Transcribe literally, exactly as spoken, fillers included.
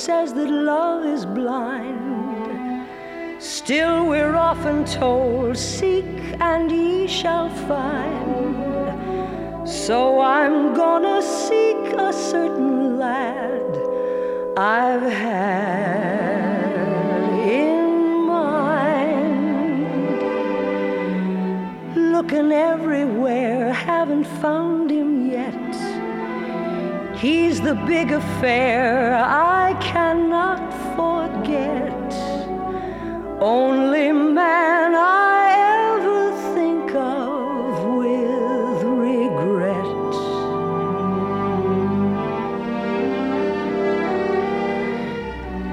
says that love is blind. Still we're often told, seek and ye shall find. So I'm gonna seek a certain lad I've had in mind. Looking everywhere, haven't found him yet. He's the big affair I cannot forget. Only